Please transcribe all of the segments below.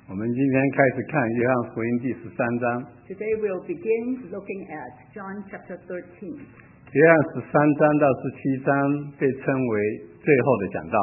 我们今天开始看约翰福音第13章。 Today we'll begin looking at John chapter 13. 约翰13章到17章被称为最后的讲道。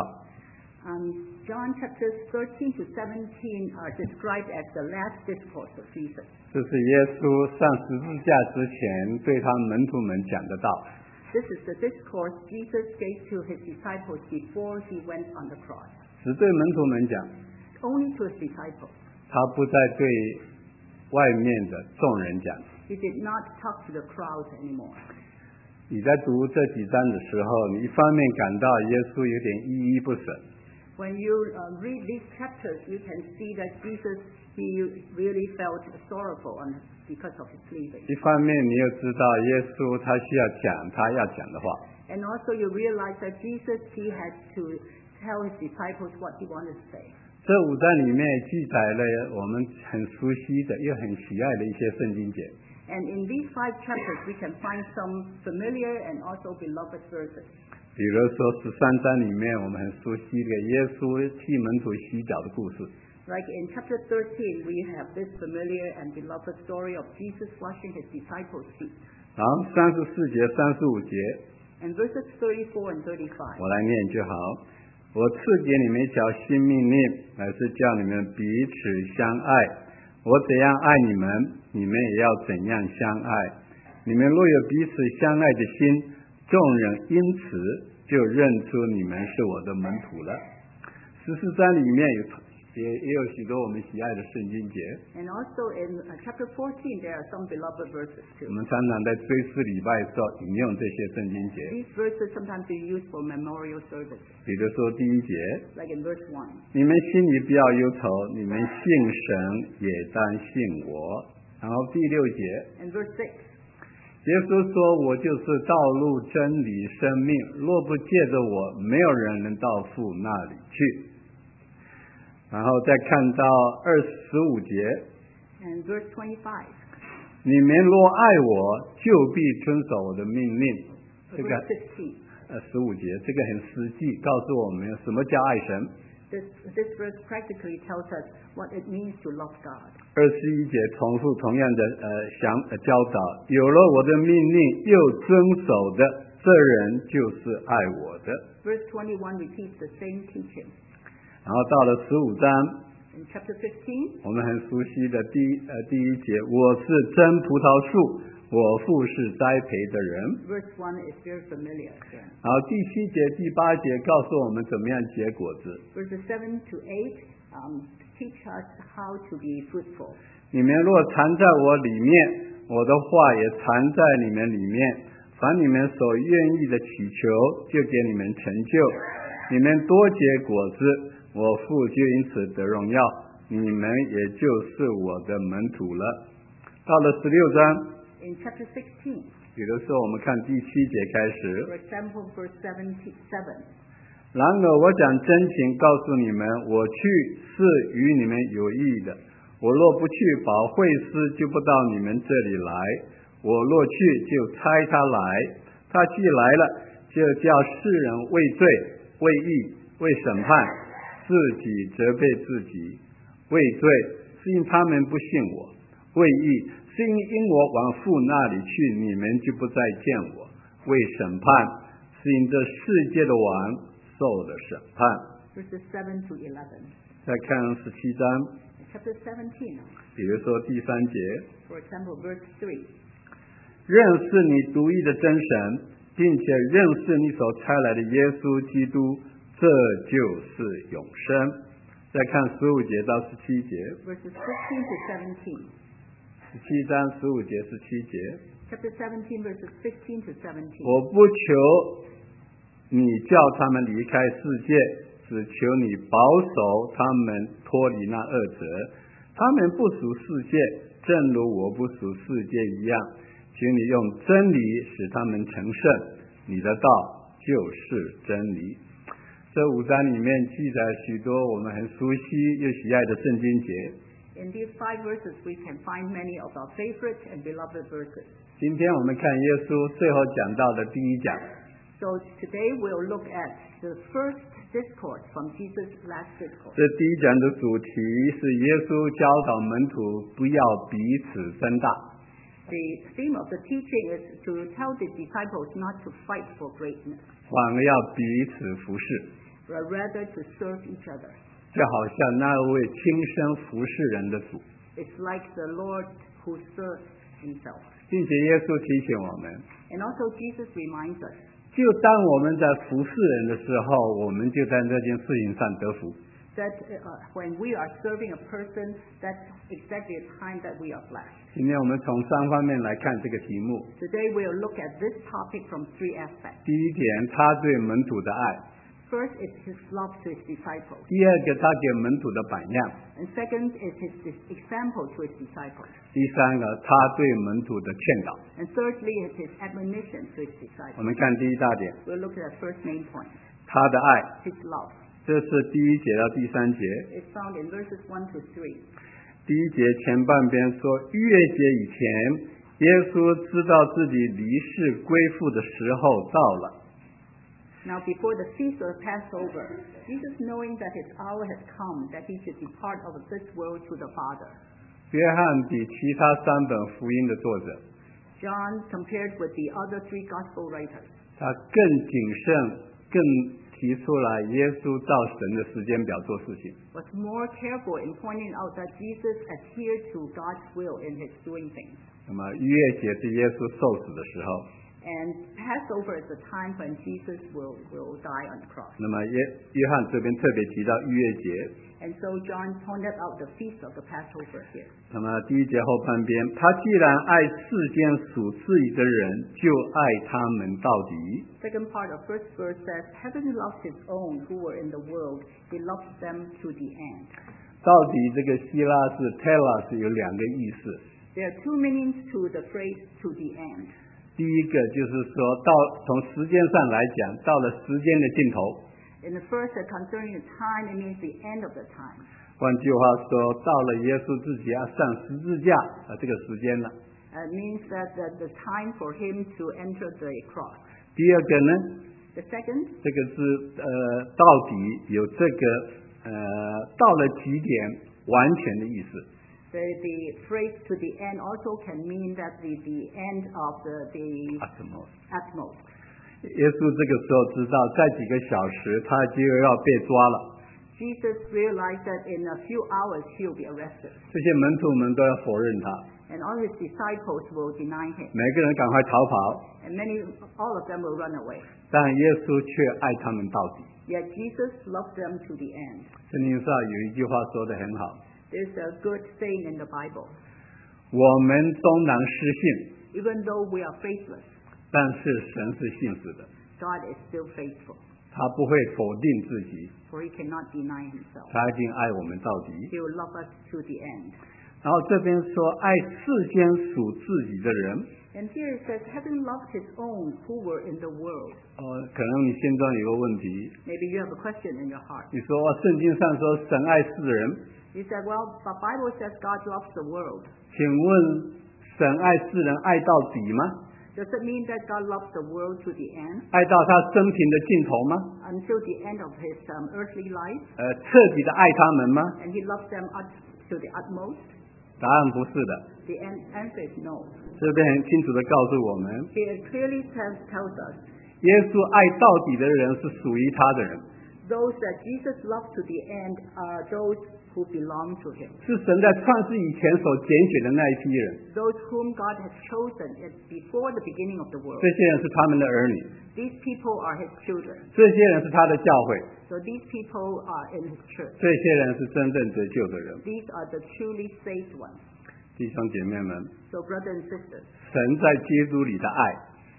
John chapters 13 to 17 are described as the last discourse of Jesus. 这是耶稣上十字架之前对他门徒们讲的道。 This is the discourse Jesus gave to his disciples before he went on the cross. 只对门徒们讲， Only to his disciples. 他不再对外面的众人讲。 He did not talk to the crowds anymore. 你在读这几章的时候，你一方面感到耶稣有点依依不舍， When you read these chapters, you can see that Jesus, he really felt sorrowful because of his leaving. 一方面你又知道耶稣他需要讲他要讲的话。 And also you realize that Jesus, he had to tell his disciples what he wanted to say. 这5章里面记载了我们很熟悉的又很喜爱的一些圣经节。 And in these 5 chapters, we can find some familiar and also beloved verses. 比如说13章里面我们很熟悉的耶稣替门徒洗脚的故事。 Like in chapter 13, we have this familiar and beloved story of Jesus washing his disciples' feet. 然后34节、35节， And verses 34 and 35. 我来念就好。我赐给你们一条新命令，乃是叫你们彼此相爱。我怎样爱你们，你们也要怎样相爱。你们若有彼此相爱的心，众人因此就认出你们是我的门徒了。14章里面也有许多我们喜爱的圣经节。 And also in chapter 14, there are some beloved verses 我 too. 们常常在追思礼拜的时候引用这些圣经节。 These verses sometimes be used for memorial services. 比如说第1节， Like in verse 1. 你们心里不要忧愁，你们信神也当信我。然后第6节， And verse 6. 耶稣说，我就是道路、真理、生命，若不借着我，没有人能到父那里去。然后再看到25节， And verse 25. 你们若爱我，就必遵守我的命令。这个 Verse 15. 15节，这个很实际，告诉我们什么叫爱神。 This verse practically tells us what it means to love God. 21节重复同样的教导，有了我的命令又遵守的，这人就是爱我的。 Verse 21 repeats the same teaching. 然后到了15章， In chapter 15, 我们很熟悉的第一节，我是真葡萄树，我父是栽培的人。 verse 1 is very familiar again. 然后第7节、第8节告诉我们怎么样结果子。 Verses 7 to 8 teach us how to be fruitful. 你们若藏在我里面，我的话也藏在你们里面，凡你们所愿意的祈求，就给你们成就。你们多结果子，我父就因此得荣耀，你们也就是我的门徒了。到了16章， In chapter 16, 比如说我们看第7节开始， for example, verse 7. 然而我讲真情告诉你们，我去是与你们有益的。我若不去，保惠师就不到你们这里来；我若去，就差他来。他既来了，就叫世人为罪、为义、为审判，自己责备自己。为罪是因他们不信我；为义是因我往父那里去，你们就不再见我；为审判是因这世界的王受了审判。 Verses 7 to 11. 再看17章， Chapter 17, 比如说第3节， for example, verse 3. 认识你独一的真神，并且认识你所差来的耶稣基督，这就是永生。再看15节到17节， Verses 15 to 17. 17章15节、17节， Chapter 17, verses 15 to 17. 我不求你叫他们离开世界，只求你保守他们脱离那恶者。他们不属世界，正如我不属世界一样。请你用真理使他们成圣，你的道就是真理。这5章里面记载许多我们很熟悉又喜爱的圣经节。 In these 5 verses, we can find many of our favorite and beloved verses. 今天我们看耶稣最后讲到的第1讲。 So today we'll look at the first discourse from Jesus' last discourse. 这第一讲的主题是耶稣教导门徒不要彼此争大。 The theme of the teaching is to tell the disciples not to fight for greatness, 反而要彼此服侍， but rather to serve each other. 就好像那位亲身服侍人的主， It's like the Lord who serves himself. 并且耶稣提醒我们， And also Jesus reminds us 就当我们在服侍人的时候，我们就在这件事情上得福。 that when we are serving a person, that's exactly the time that we are blessed. 今天我们从3方面来看这个题目。 Today we'll look at this topic from 3 aspects. 第一点，他对门徒的爱； First is his love to his disciples. 第二个，他给门徒的榜样； And second is his example to his disciples. 第三个，他对门徒的劝导。 And thirdly is his admonition to his 我 disciples. 们看第一大点， We'll look at the first main point, 他的爱， his love. 这是第1节到第3节。 It's found in verses 1 to 3. 第1节前半边说，逾越节以前，耶稣知道自己离世归父的时候到了。 Now before the feast of Passover, Jesus knowing that his hour had come, that he should depart of this world to the Father. 约翰比其他3本福音的作者， John compared with the other 3 gospel writers. 他更谨慎，更提出来耶稣照神的时间表做事情。 Was more careful in pointing out that Jesus adhered to God's will in his doing things. 那么逾越节是耶稣受死的时候， And Passover is the time when Jesus will die on the cross. 那么约翰这边特别提到逾越节。 And so John pointed out the feast of the Passover here. 那么第1节后半边，他既然爱世间属自己的人，就爱他们到底。 Second part of first verse says, Having loved his own who were in the world, he loved them to the end. 到底这个希腊字 telos 有2个意思。 There are 2 meanings to the phrase to the end. 第一个就是说从时间上来讲，到了时间的尽头。 In the first, concerning the time, it means the end of the time. 换句话说，到了耶稣自己要上十字架这个时间了。 It means that the time for him to enter the cross. 第二个呢， The second, 这个是到底有这个到了极点完全的意思。 the phrase to the end also can mean that the end of the utmost. 耶稣这个时候知道，在几个小时他就要被抓了。 Jesus realized that in a few hours he'll be arrested. 这些门徒们都要否认他， And all his disciples will deny him. 每个人赶快逃跑， And all of them will run away. 但耶稣却爱他们到底。 Yet Jesus loved them to the end. 圣经上有一句话说得很好， There's a good saying in the Bible. 我们终然失信， Even though we are faithless, 但是神是信实的， God is still faithful. 他不会否定自己， For he cannot deny himself. 他已经爱我们到底。 He will love us to the end. 然后这边说爱世间属自己的人， And here it says, having loved his own who were in the world. 可能你心中有个问题， Maybe you have a question in your heart. 你说圣经上说神爱世人， You said, well, the Bible says God loves the world. 请问神爱世人爱到底吗？ Does it mean that God loves the world to the end? 爱到他生平的尽头吗？ Until the end of his earthly life? 彻底的爱他们吗？ And he loves them to the utmost? 答案不是的。 The answer is no. 这边很清楚的告诉我们， Here it clearly tells us, 耶稣爱到底的人是属于他的人， those that Jesus loved to the end are those who belong to him. 是神在创世以前所拣选的那一批人。 Those whom God has chosen before the beginning of the world. 这些人是他们的儿女， These people are his children. 这些人是他的教会， So these people are in his church. 这些人是真正得救的人。 These are the truly saved ones. 弟兄姐妹们， So brothers and sisters, 神在基督里的爱，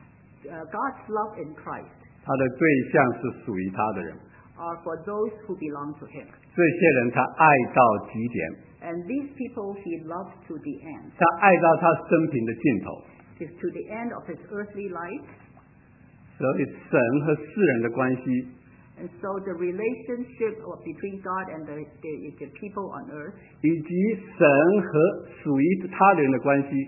God's love in Christ 他的对象是属于他的人。 are for those who belong to him. 这些人他爱到极点， And these people he loves to the end. 他爱到他生平的尽头。 Is to the end of his earthly life. 所以神和世人的关系， And so the relationship between God and the people on earth, 以及神和属于他人的关系，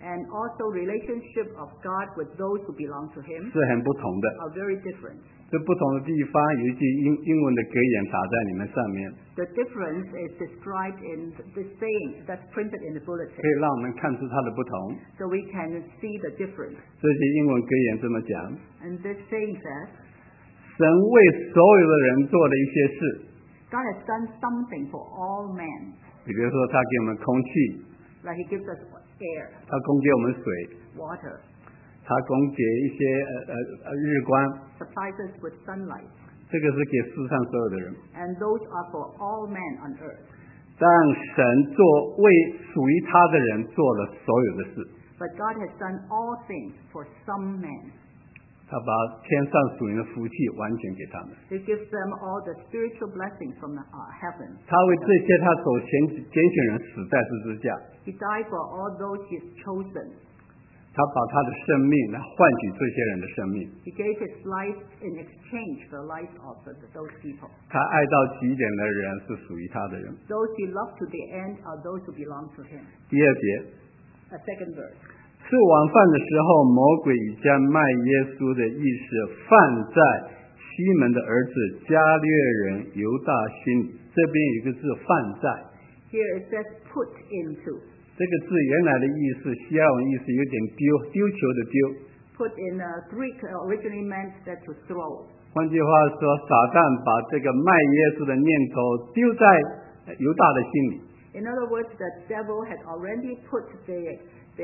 And also relationship of God with those who belong to Him 是很不同的。 are very different. 这不同的地方有一句英文的格言打在你们上面， The difference is described in this saying that's printed in the 可 bulletin, 以让我们看出它的不同。 so we can see the difference. 这句英文格言这么讲： And this saying says, 神为所有的人做了一些事， God has done something for all men, 比如说他给我们空气， like He gives us air, 他供给我们水， water, 他供给一些日光， supplies us with sunlight, 这个是给世上所有的人。 and those are for all men on earth. 但神为属于他的人做了所有的事， But God has done all things for some men. 他把天上属灵的福气完全给他们。 He gives them all the spiritual blessings from heaven. 他为这些他所拣选人死在十字架， He died for all those He has chosen. 他把他的生命来换取这些人的生命。 He gave His life in exchange for the life of those people. 他爱到极点的人是属于他的人。 Those He loved to the end are those who belong to Him. 第二节， A second verse. 吃晚饭的时候，魔鬼已将卖耶稣的意思放在西门的儿子加略人犹大心里。这边有一个字放在， Here it says put into. 这个字原来的意思，希腊文意思有点丢球的丢。 Put in Greek originally meant that to throw. 换句话说，撒旦把这个卖耶稣的念头丢在犹大的心里。 In other words, the devil had already put the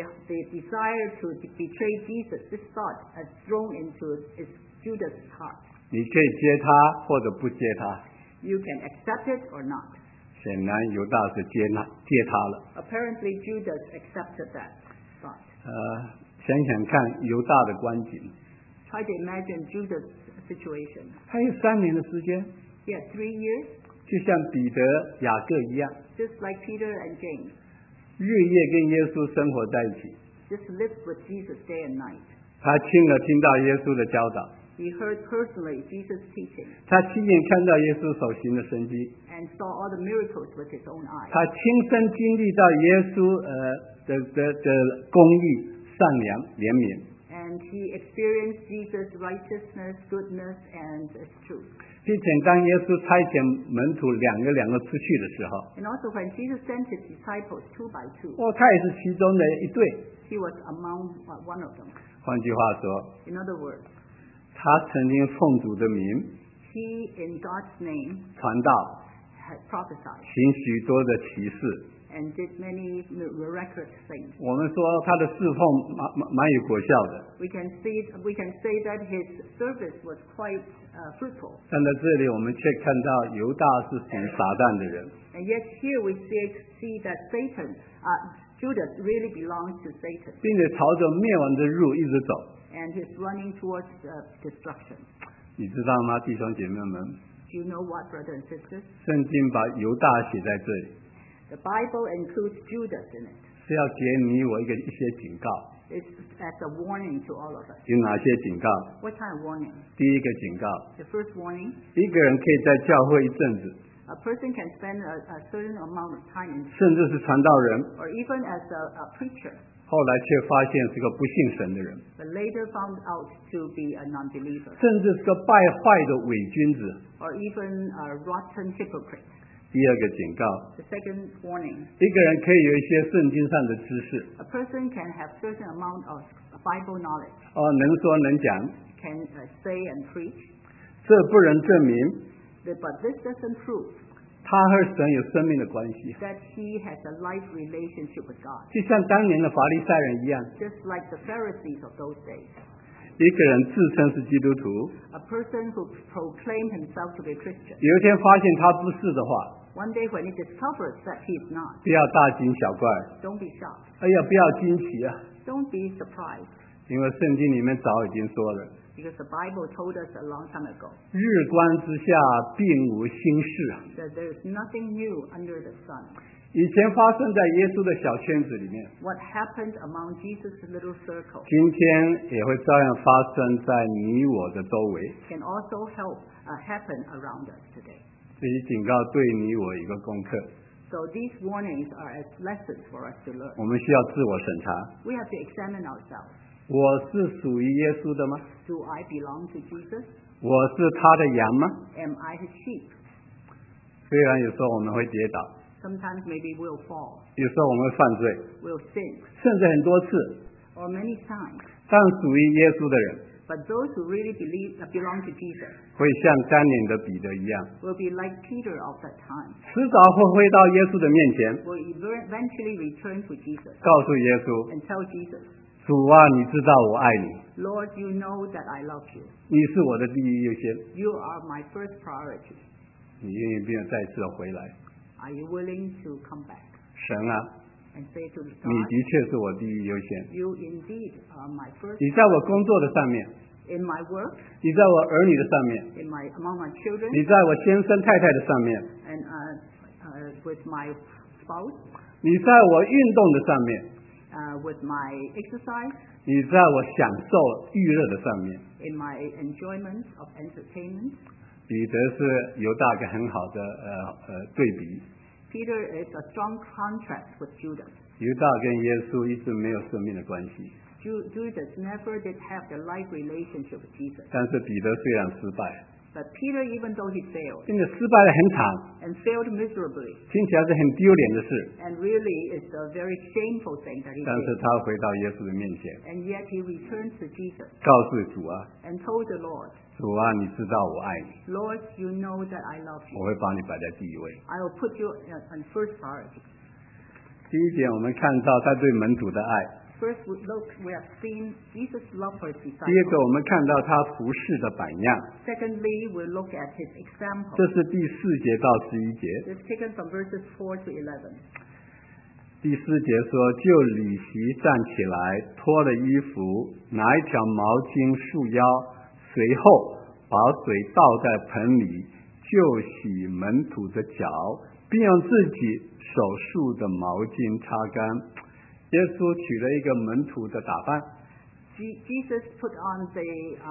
desire to betray Jesus, this thought, has thrown into Judas' heart. 你可以接他或者不接他。 You can accept it or not. 显然犹大是接他了。 Apparently, Judas accepted that thought. 想想看犹大的光景， Try to imagine Judas' situation. 还有3年的时间， He had 3 years, 就像彼得、雅各一样， just like Peter and James, 日夜跟耶稣生活在一起。 just lived with Jesus day and night. 他亲耳听到耶稣的教导， He heard personally Jesus' teaching 他亲眼看到耶稣所行的神迹， and saw all the miracles with his own eyes. 他亲身经历到耶稣的公义、善良、怜悯。 And he experienced Jesus' righteousness, goodness, and truth. 并且当耶稣差遣门徒两个出去的时候， And also when Jesus sent his disciples 2 by 2, 他也是其中的一对。 he was among one of them. 换句话说， In other words, 他曾经奉主的名 he in God's name 传道， had prophesied 行许多的奇事。 and did many miraculous things. 我们说他的侍奉蛮有果效的， We can say that his service was quite fruitful. 但在这里我们却看到犹大是属于撒旦的人， And yet here we see that Satan, Judas really belongs to Satan. 并且朝着灭亡的路一直走。 And he's running towards destruction. 你知道吗，弟兄姐妹们？ Do you know what, brothers and sisters? 圣经把犹大写在这里， The Bible includes Judas in it. 是要给你我一些警告。 It's as a warning to all of us. 有哪些警告？ What kind of warning? 第一个警告， The first warning, 一个人可以在教会一阵子， a person can spend a certain amount of time in, 甚至是传道人， or even as a preacher, 后来却发现是个不信神的人， but later found out to be a non-believer, 甚至是个败坏的伪君子。 or even a rotten hypocrite. 第二个警告， The second warning, 一个人可以有一些圣经上的知识， a person can have certain amount of Bible knowledge, 能说能讲， can say and preach, 这不能证明 but this doesn't prove 他和神有生命的关系。 that he has a life relationship with God, 就像当年的法利赛人一样， just like the Pharisees of those days. 一个人自称是基督徒， A person who proclaimed himself to be a Christian, 有一天发现他不是的话， one day when he discovers that he is not, 不要大惊小怪， don't be shocked, 哎呀，不要惊奇啊， don't be surprised, 因为圣经里面早已经说了， because the Bible told us a long time ago 日光之下并无新事。 that there is nothing new under the sun. 以前发生在耶稣的小圈子里面， What happened among Jesus' little circle 今天也会照样发生在你我的周围。 can also happen around us today. 这些警告对你我一个功课， So these warnings are as lessons for us to learn. 我们需要自我审查， We have to examine ourselves. 我是属于耶稣的吗？ Do I belong to Jesus? 我是他的羊吗？ Am I his sheep? 虽然有时候我们会跌倒， Sometimes maybe we'll fall, 有时候我们会犯罪， we'll sin, 甚至很多次， or many times. 但属于耶稣的人 But those who really belong to Jesus 会像当年的彼得一样， will be like Peter of that time, 迟早会回到耶稣的面前， will eventually return to Jesus 告诉耶稣 and tell Jesus, 主啊，你知道我爱你， Lord, you know that I love you. 你是我的第一优先， You are my first priority. 你愿意不愿意再次的回来？ Are you willing to come back 神啊， and say to 你 God, 的确是我第一优先， you indeed are my first 你在我工作的上面， in my work, 你在我儿女的上面， among my children, 你在我先生太太的上面， and with my spouse, 你在我运动的上面， with my exercise, 你在我享受娱乐的上面。 in my enjoyment of entertainment. 彼得是犹大一个很好的对比， Peter is a strong contrast with Judas. 犹大跟耶稣一直没有生命的关系， Judas never did have the life relationship with Jesus. 但是彼得虽然失败， But Peter, even though he failed, 并且失败的很惨， and failed miserably, 听起来是很丢脸的事， and really it's a very shameful thing that he 但是 did, 他回到耶稣的面前， and yet he returned to Jesus 告诉主啊， and told the Lord, 主啊，你知道我爱你， Lord, you know that I love 我 you. 会把你摆在第一位。 I will put you on first priority. 第一点，我们看到他对门徒的爱； First, we have seen Jesus' love for his 第二个， disciples. 我们看到他服侍的榜样， Secondly, we look at his example. 这是第4节到11节。 This is taken from verses 4 to 11. 第4节说，就里席站起来，脱了衣服，拿一条毛巾束腰，随后把水倒在盆里，就洗门徒的脚，并用自己手束的毛巾擦干。耶稣取了一个门徒的打扮， Jesus put on the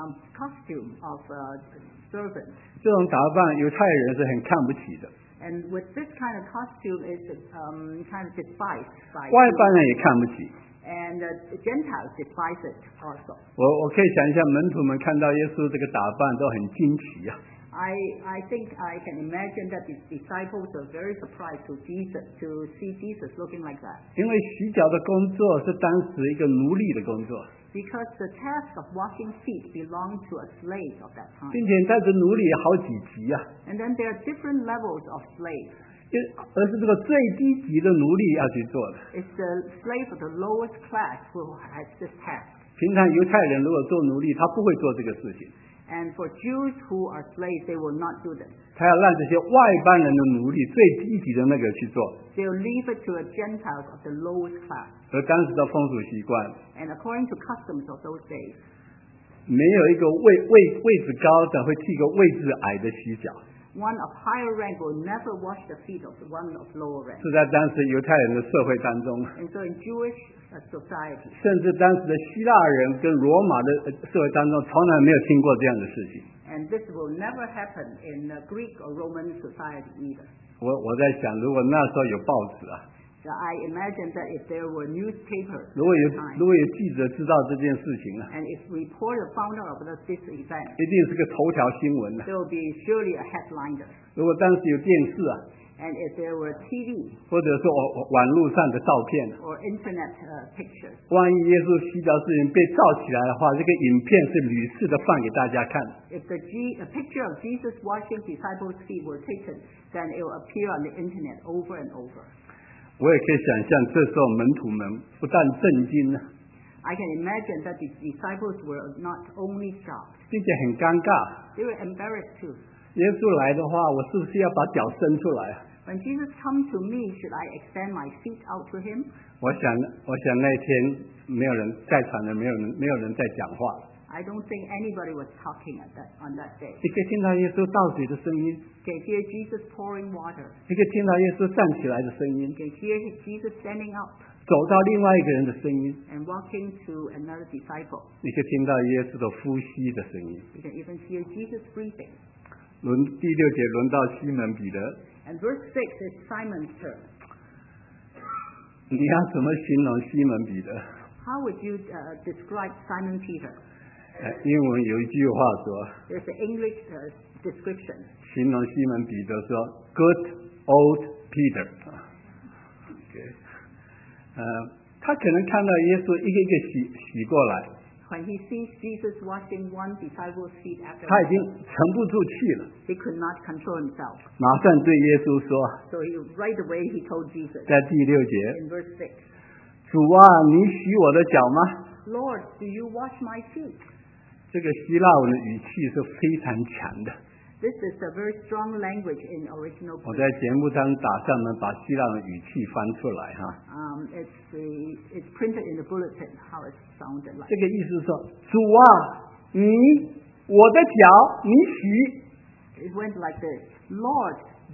costume of a servant. 这种打扮犹太人是很看不起的， And with this kind of costume is kind of despised by 外邦人也看不起。 and Gentiles despise it also. 我可以想一下，门徒们看到耶稣这个打扮都很惊奇啊。 I think I can imagine that the disciples are very surprised to see Jesus looking like that. 因为洗脚的工作是当时一个奴隶的工作， Because the task of washing feet belonged to a slave of that time. 并且在这奴隶有好几级啊， And then there are different levels of slaves. 而是这个最低级的奴隶要去做的。 It's the slave of the lowest class who has this task. 平常犹太人如果做奴隶，他不会做这个事情， And for Jews who are slaves, they will not do this. 他要让这些外邦人的奴隶最低级的那个去做。 They'll leave it to a Gentile of the lowest class. 而当时的风俗习惯， And according to customs of those days, 没有一个位置高的会替一个位置矮的洗脚， one of higher rank will never wash the feet of the one of lower rank. 是在当时犹太人的社会当中， And so in Jewish society, 甚至当时的希腊人跟罗马的社会当中，从来没有听过这样的事情。 and this will never happen in Greek or Roman society either. 我在想，如果那时候有报纸啊， So I imagine that if there were newspapers 如果 at the time, 有记者知道这件事情啊， and if reporter found out about this event, 一定是个头条新闻啊。 there will be surely a headliner. 如果当时有电视啊， And if there were TV 或者是网络上的照片， or internet pictures, 万一耶稣洗脚事情被照起来的话，这个影片是屡次的放给大家看。 if a picture of Jesus washing disciples' feet were taken, then it will appear on the internet over and over. 我也可以想象，这时候门徒们不但震惊啊， I can imagine that the disciples were not only shocked, 并且很尴尬。 they were embarrassed too. 耶稣来的话，我是不是要把脚伸出来啊？ When Jesus comes to me, should I extend my feet out to him? 我想那天没有人在场的，没有人在讲话。 I don't think anybody was talking on that day. 你可以听到耶稣倒水的声音， You can hear Jesus pouring water. 你可以听到耶稣站起来的声音 You，can hear Jesus standing up 走到另外一个人的声音， and walking to another disciple. 你可以听到耶稣的呼吸的声音。 You can even hear Jesus breathing. 第6节轮到西门彼得， And verse 6 is Simon's turn. 你要怎么形容西门彼得？ How would you describe Simon Peter? 英文有一句话说， There's an English description. 形容西门彼得说 ，Good old Peter。他可能看到耶稣一个一个洗过来， When he sees Jesus washing one disciple's feet after 他已经 another, 沉不住气了， he could not control himself. 马上对耶稣说， So right away he told Jesus 在第6节， in verse 6, 主啊，你洗我的脚吗？ Lord, do you wash my feet? 这个希腊文的语气是非常强的。 This is a very strong language in original 我 Greek. 在节目上打上门把希腊文语气翻出来哈。 It's printed in the bulletin how it sounded like. 这个意思是说，主啊，我的脚你洗。 It went like this. Lord,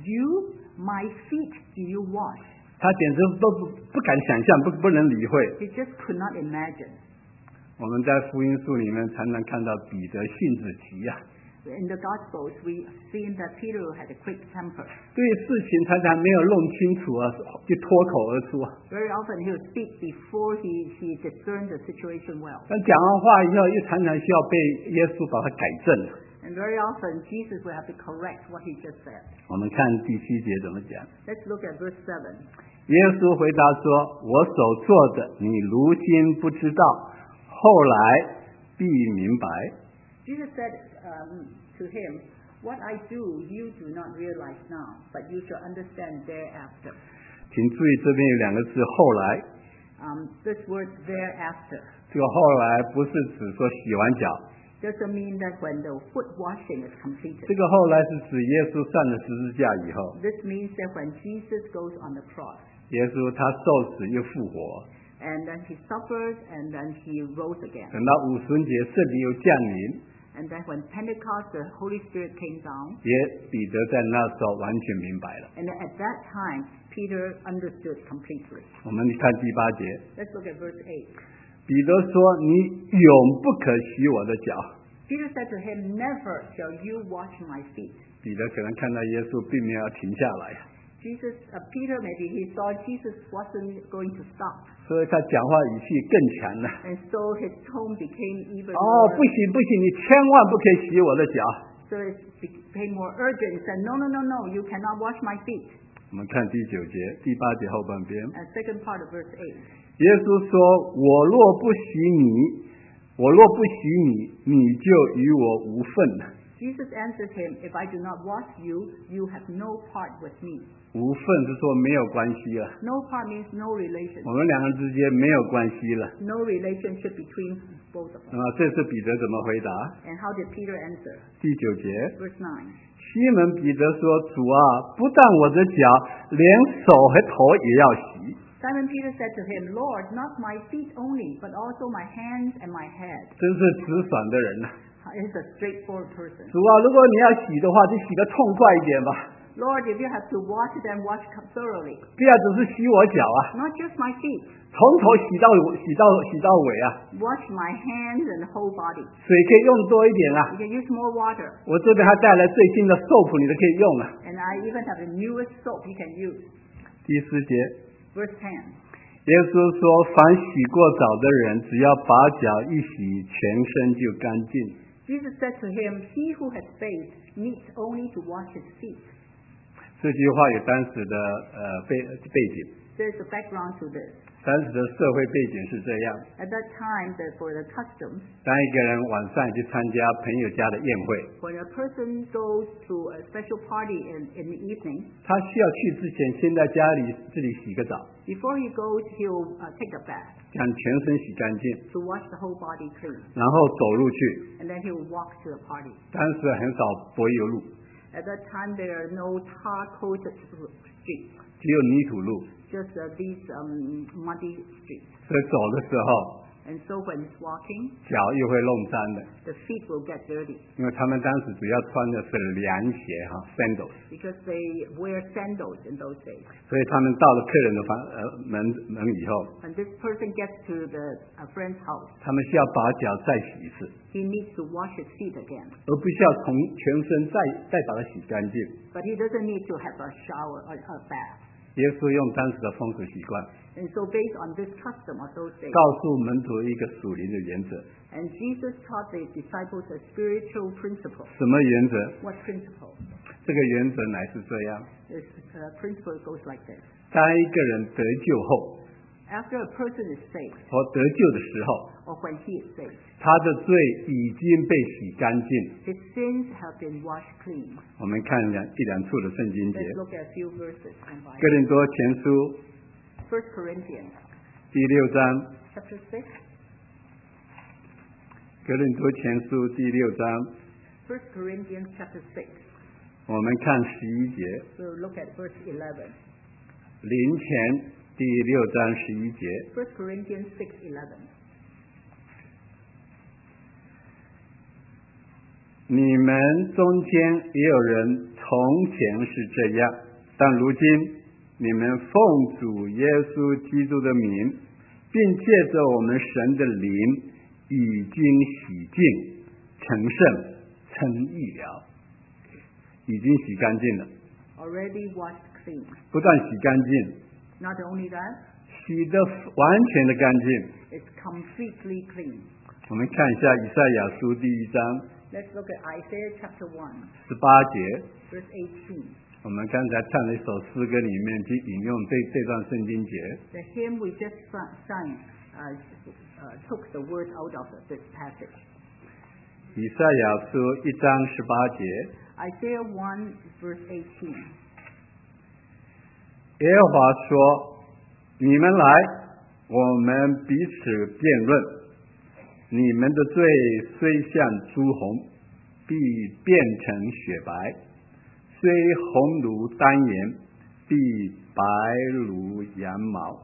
my feet do you wash? 他简直不敢想象，不能理会。 He just could not imagine. 我们在福音书里面常常看到彼得性子急呀、 In the Gospels, we've seen that Peter had a quick temper. 对事情常常没有弄清楚啊，就脱口而出。 Very often he would speak before he discerned the situation well. 但讲完话以后，又常常需要被耶稣把它改正。 And very often Jesus will have to correct what he just said. 我们看第7节怎么讲。 Let's look at verse 7. 耶稣回答说：“我所做的，你如今不知道，后来必明白。” Jesus said to him, What I do you do not realize now, but you shall understand thereafter. 请注意这边有2个字“后来 This word thereafter ”， 这个“后来”不是指说洗完脚， doesn't mean that when the foot washing is 这 completed. 个“后来”是指耶稣上了十字架以后， This means that when Jesus goes on the cross, 耶稣他受死又复活， and then he suffered, and then he rose again. 等到五旬节圣灵又降临， And then when Pentecost, the Holy Spirit came down, 彼得在那时候完全明白了。 and at that time, Peter understood completely. 我们看第8节， Let's look at verse 8. 彼得说：“你永不可洗我的脚。” Peter said to him, Never shall you wash my feet. 彼得可能看到耶稣并没有要停下来， Peter, maybe he saw Jesus wasn't going to stop. 所以他讲话语气更强了。 And so his tone became even 哦， more, 不行不行，你千万不可以洗我的脚。 so it became more urgent. He said, No, you cannot wash my feet. 我们看第9节、第8节后半边， And second part of verse 8. 耶稣说：“我若不洗你，你就与我无份了。” Jesus answered him, If I do not wash you, you have no part with me. 无份是说没有关系了， No part means no relation. 我们2个之间没有关系了。 No relationship between both of them. 这是彼得怎么回答？ And how did Peter answer? 第9节， Verse 9. 西门彼得说：“主啊，不但我的脚，连手和头也要洗。” Simon Peter said to him, Lord, not my feet only, but also my hands and my head. 真是直爽的人呐、 He's a straightforward person. 主啊，如果你要洗的话，就洗得痛快一点吧， Lord, if you have to wash, then wash thoroughly. 不要只是洗我脚啊， Not just my feet. 从头洗到尾啊， Wash my hands and the whole body. 水可以用多一点啊。 You can use more water. 我这边还带来最新的 soap，你都可以用啊。 And I even have the newest soap you can use. 第10节， Verse 10. 耶稣说：“凡洗过澡的人，只要把脚一洗，全身就干净。” Jesus said to him, He who has bathed needs only to wash his feet. 这句话有当时的背景， There's a background to this. 当时的社会背景是这样： At that time, for the customs, 当一个人晚上去参加朋友家的宴会， when a person goes to a special party in the evening, 他需要去之前，先在家里自己洗个澡， before he goes, he'll take a bath 将全身洗干净， to wash the whole body clean. 然后走路去。 And then he'll walk to the party. 当时很少柏油路， At that time, there are no tar-coated streets, 只有泥土路， just these muddy streets. 所以走的时候 And so when he's walking, 脚又会弄脏的， the feet will get dirty 因为他们当时主要穿的是凉鞋sandals， because they wear sandals in those days. 所以他们到了客人的门以后， When this person gets to the friend's house, 他们需要把脚再洗一次， he needs to wash his feet again. 而不需要从全身再把它洗干净。 But he doesn't need to have a shower or a bath. 耶稣用当时的风俗习惯， And so based on this custom of those days, 告诉门徒一个属灵的原则。 and Jesus taught the disciples a spiritual principle. 什么原则？ What principle? 这个原则乃是这样： This principle goes like this. 当一个人得救后， After a person is saved, 或得救的时候， or when he is saved, 他的罪已经被洗干净。 his sins have been washed clean. 我们看一两处的圣经节， Let's look at a few verses from 哥 Bible. 林多前书 1 Corinthians 第6章， chapter 6. 哥林多前书第6章， 1 Corinthians chapter 6. 我们看11节， We'll look at verse 11. 林前第6章11节， 1 Corinthians 6:11. 你们中间也有人从前是这样，但如今你们奉主耶稣基督的名，并借着我们神的灵，已经洗净、成圣、称义了，已经洗干净了。 Already washed clean. 不但洗干净， Not only that, 洗得完全的干净。 it's completely clean. 我们看一下以赛亚书第1章 Let's look at Isaiah chapter 1, 18节。 verse 18. 我们刚才唱了一首诗歌，里面去引用这段圣经节。 The hymn we just sang took the words out of this passage. 以赛亚书1章18节， Isaiah 1, verse 18. 耶和华说：“你们来，我们彼此辩论。你们的罪虽像朱红，必变成雪白；虽红如丹颜，必白如羊毛。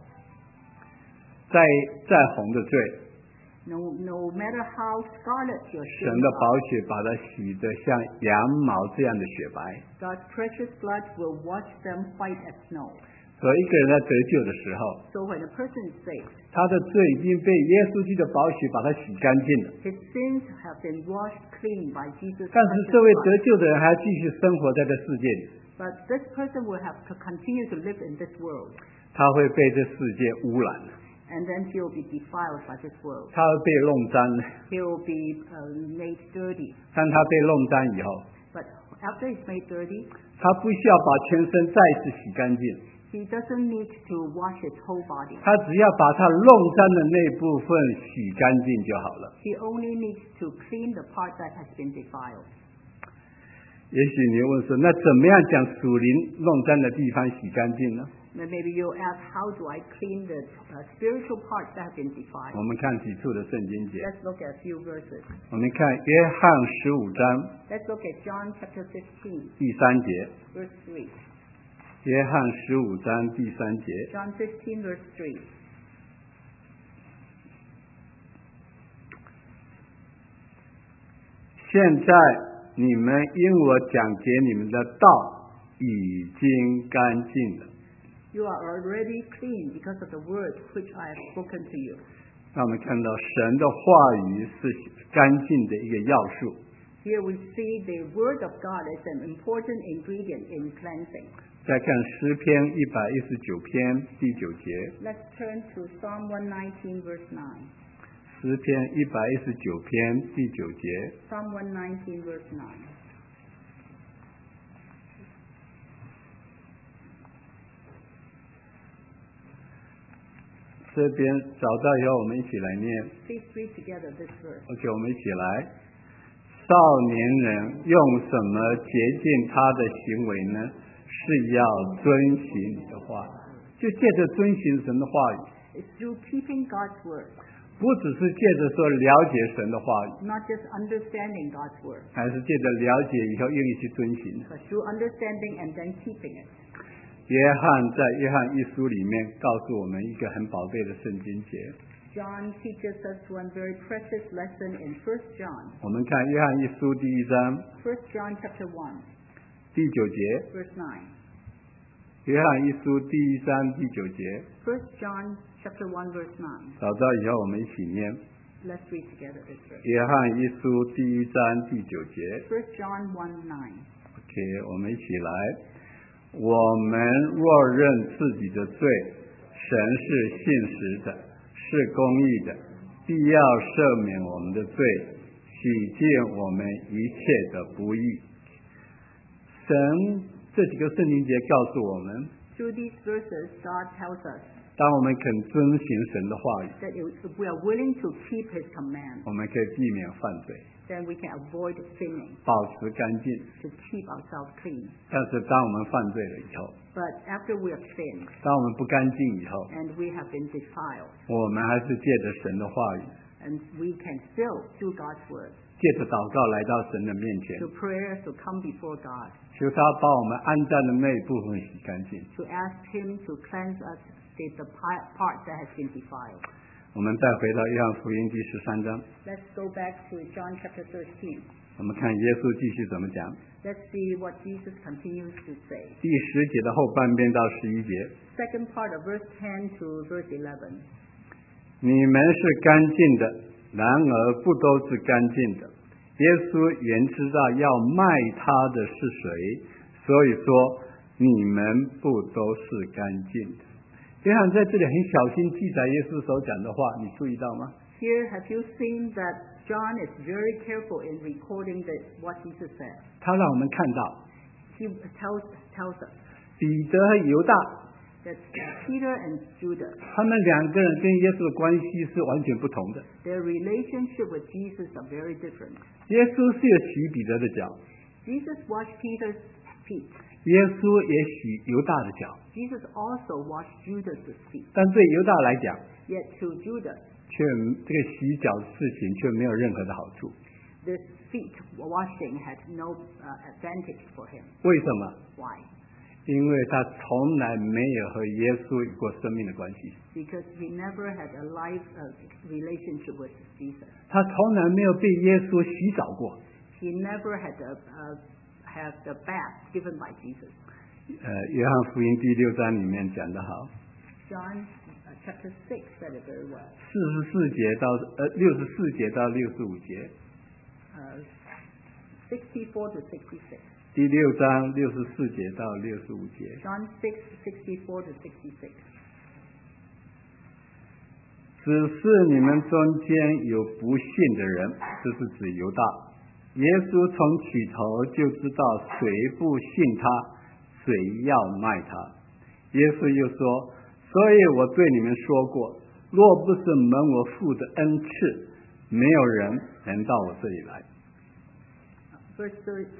再红的罪， No matter how scarlet your 神 sins 的 are, 宝血把它洗得像羊毛这样的雪白。” God's precious blood will wash them white as snow. 所以一个人在得救的时候， So when a person is saved, 他的罪已经被耶稣基督的宝血把他洗干净了。 his sins have been washed clean by Jesus' 但是 precious 这位 blood. 得救的人还要继续生活在这世界里， But this person will have to continue to live in this world, 他会被这世界污染， and then he will be defiled by this world. 他会被弄脏。 He will be made dirty. 当他被弄脏以后， But after he's made dirty, 他不需要把全身再次洗干净， he doesn't need to wash his whole body. 他只要把他弄脏的那部分洗干净就好了。 He only needs to clean the part that has been defiled. 也许你问说，那怎么样将属灵弄脏的地方洗干净呢？ Then maybe you'll ask, how do I clean the spiritual parts that have been defiled? 我们看几处的圣经节， Let's look at a few verses. 我们看约翰15章 Let's look at John chapter 15, 第3节。 verse 3. 约翰15章第3节， John 15, verse 3. 现在你们因我讲给你们的道已经干净了。 You are already clean because of the word which I have spoken to you. 那我们看到神的话语是干净的一个要素。 Here we see the word of God is an important ingredient in cleansing. 再看诗篇119篇第9节， Let's turn to Psalm 119, verse 9. 诗篇119篇第9节， Psalm 119, verse 9. 这边找到以后，我们一起来念。 Please read together this verse. OK， 我们一起来。少年人用什么洁净他的行为呢？是要遵行你的话，就借着遵行神的话语， It's through keeping God's word, 不只是借着说了解神的话语， not just understanding God's word, 还是借着了解以后愿意去遵行。 but through understanding and then keeping it. 约翰在约翰一书里面告诉我们一个很宝贝的圣经节， John teaches us one very precious lesson in 1 John. 我们看约翰一书第1章 1 John chapter 1, 第9节， verse 9. 约翰一书第1章第9节， 1 John chapter 1, verse 9. 找到以后我们一起念。 Let's read together this verse. 约翰一书第1章第9节 1 John 1, 9. ，OK， 我们一起来。 我们若认自己的罪，神是信实的，是公义的，必要赦免我们的罪，洗净我们一切的不义。神这几个圣经节告诉我们， Through these verses, God tells us 当我们肯遵行神的话语， that if we are willing to keep His command, 我们可以避免犯罪， then we can avoid sinning, 保持干净。 to keep ourselves clean. 但是当我们犯罪了以后， But after we have sinned 当我们不干净以后， and we have been defiled, 我们还是借着神的话语， and we can still do God's word, 借着祷告来到神的面前， to prayer, to come before God, 求他把我们安葬的那一部分洗干净。 to ask Him to cleanse us the part that has been defiled. 我们再回到约翰福音第13章， Let's go back to John chapter 13. 我们看耶稣继续怎么讲。 Let's see what Jesus continues to say. 第10节的后半边到11节， Second part of verse 10 to verse 11. 你们是干净的，然而不都是干净的。耶稣原知道要卖他的是谁，所以说你们不都是干净的。约翰在这里很小心记载耶稣所讲的话，你注意到吗？ Here, have you seen that John is very careful in recording what Jesus said? 他让我们看到 He tells us 彼得和犹大 that Peter and Judas, 他们两个人跟耶稣的关系是完全不同的。 their relationship with Jesus are very different. 耶稣是有洗彼得的脚， Jesus washed Peter's feet. 耶稣也洗犹大的脚， Jesus also washed Judas' feet. 但对犹大来讲， Yet to Judas, 却这个洗脚的事情却没有任何的好处。 this feet washing had no advantage for him. 为什么？ Why? 因为他从来没有和耶稣有过生命的关系， Because he never had a life relationship with Jesus. 他从来没有被耶稣洗澡过。 He never had have the bath given by Jesus. 约翰福音第6章里面讲得好， John chapter 6 said it very well. 64节到64节到65节， 64 to 66. 第6章64节到65节。 John 6, 64 to 66. 只是你们中间有不信的人，这是指犹大。耶稣从起头就知道谁不信他，谁要卖他。耶稣又说，所以我对你们说过，若不是蒙我父的恩赐，没有人能到我这里来。 Verse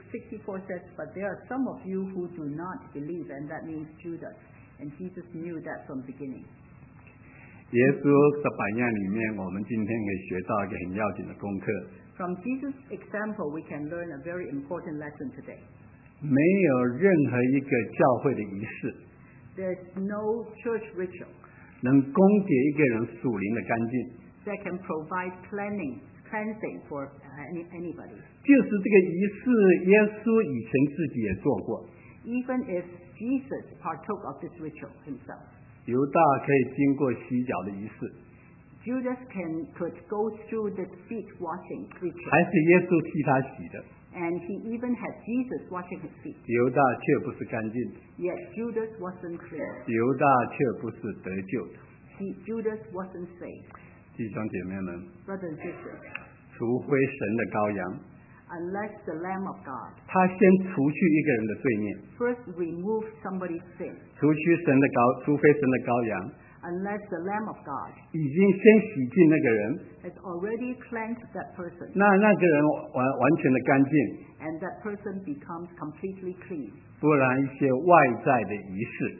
64 says, But there are some of you who do not believe, and that means Judas. And Jesus knew that from the beginning. 耶稣的榜样里面，我们今天可以学到一个很要紧的功课。 From Jesus' example, we can learn a very important lesson today. 没有任何一个教会的仪式 There's no church ritual 能供给一个人属灵的干净， that can provide cleansing for anybody. 就是这个仪式，耶稣以前自己也做过。 Even if Jesus partook of this ritual himself. 犹大可以经过洗脚的仪式， Judas could go through the feet washing 还 ritual. 是耶稣替他洗的。 And he even had Jesus washing his feet. 犹大却不是干净的， Yet Judas wasn't clean. 犹大却不是得救的。 Judas wasn't saved. 弟兄姐妹们， Brothers and sisters, 除非神的羔羊， unless the Lamb of God 他先除去一个人的罪孽， first remove somebody's sin, 除非神的羔羊 unless the Lamb of God 已经先洗净那个人， has already cleansed that person, 那个人完全的干净， and that person becomes completely clean. 不然一些外在的仪式，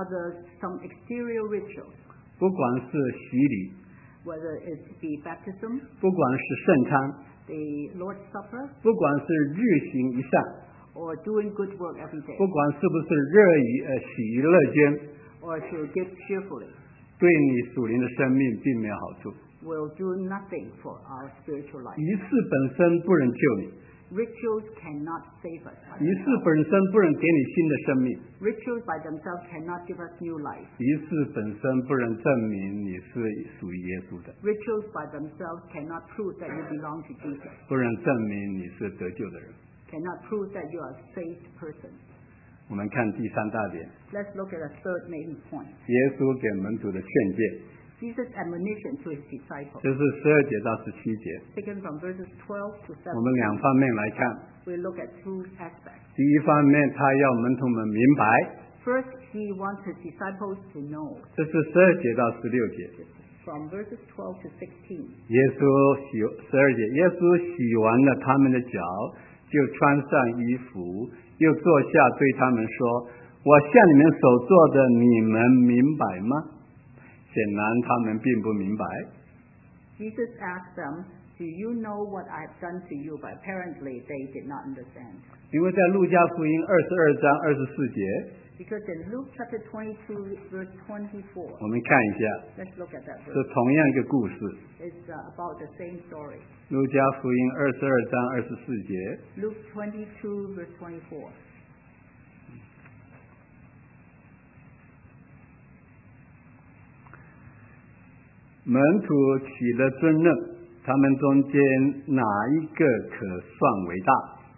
Some exterior rituals, 不管是洗礼， whether it be baptism, 不管是圣餐， the Lord's Supper, 不管是日行一善， or doing good work every day, 不管是不是喜于乐捐， or to give cheerfully, 对你属灵的生命并没有好处。 will do nothing for our spiritual life. 仪式本身不能救你， Rituals cannot save us. 仪式本身不能给你新的生命， Rituals by themselves cannot give us new life. 仪式本身不能证明你是属于耶稣的， Rituals by themselves cannot prove that you belong to Jesus, 不能证明你是得救的人。 cannot prove that you are a saved person. 我们看第3大点， Let's look at a third main point. 耶稣给门徒的劝诫， Jesus' admonition to his disciples. 这是12节到17节。 Taken from verses 12 to 我们2 17. 方面来看， We look at two aspects. 第一方面，他要门徒们明白， First, he wants his disciples to know. 这是12节到16节。 From verses 12 to 16. 耶稣12节，耶稣洗完了他们的脚，就穿上衣服，又坐下对他们说：“我向你们所做的，你们明白吗？”显然他们并不明白。 Jesus asked them, "Do you know what I have done to you?" But apparently they did not understand. 因为在路加福音22章24节， Because in Luke chapter 22, verse 24, 我们看一下， let's look at that 是 verse. 同样一个故事。 It's about the same story. 路加福音22章24节， Luke 22, verse 24. 门徒起了争论，他们中间哪一个可算为大？